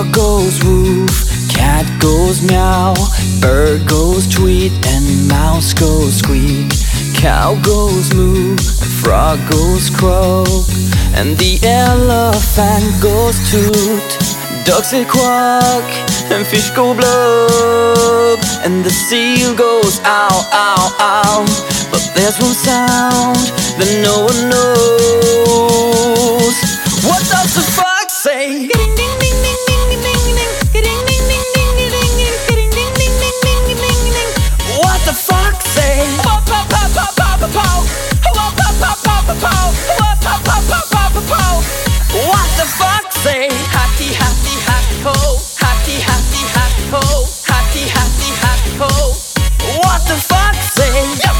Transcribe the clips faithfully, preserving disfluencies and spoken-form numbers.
Dog goes woof, cat goes meow, bird goes tweet, and mouse goes squeak. Cow goes moo, and frog goes croak, and the elephant goes toot. Ducks say quack, and fish go blub, and the seal goes ow, ow, ow. But there's one sound that no one knows. What does the fox say? What the fox say? What the fox say? Happy, happy, happy ho. Happy, happy, happy ho. Happy, happy, happy ho. What the fox say?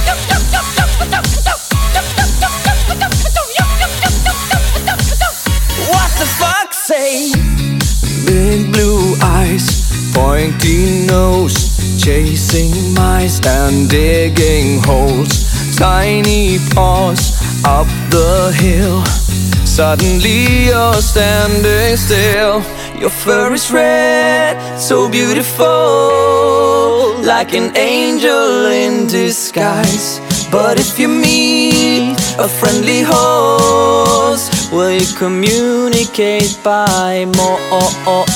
What the fox say? Big blue eyes, pointy nose, chasing mice and digging holes. Tiny paws up the hill. Suddenly you're standing still. Your fur is red, so beautiful, like an angel in disguise. But if you meet a friendly horse, will you communicate by more, more,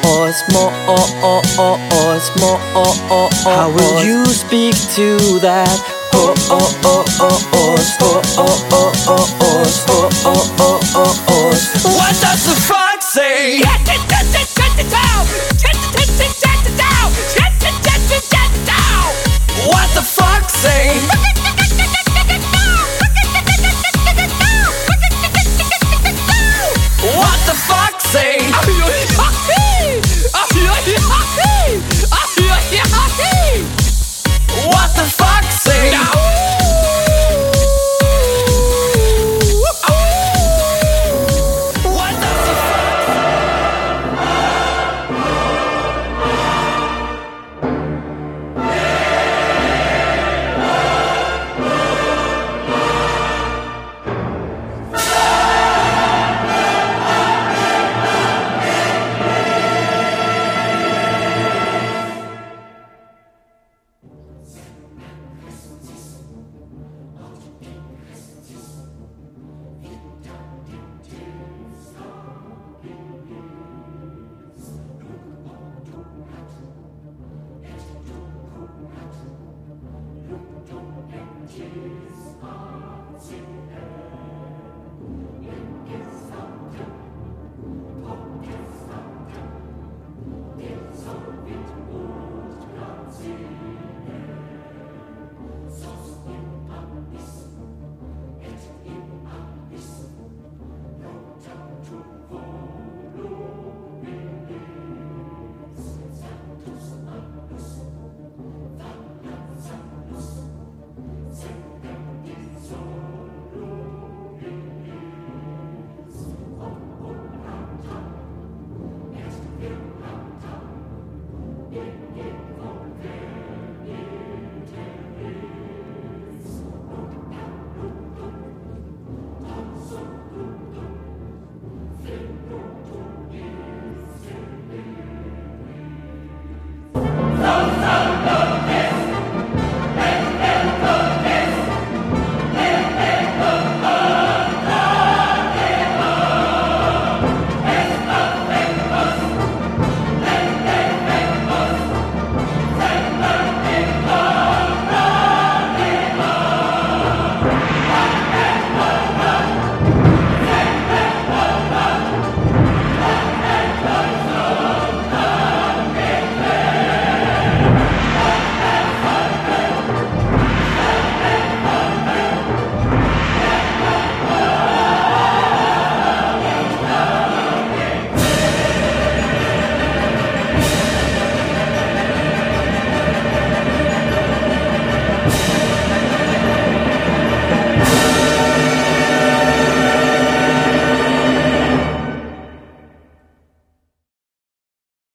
more? How will you speak to that horse? What does the fox say? What the fox say? What the fox say? What the fox say? Cheese,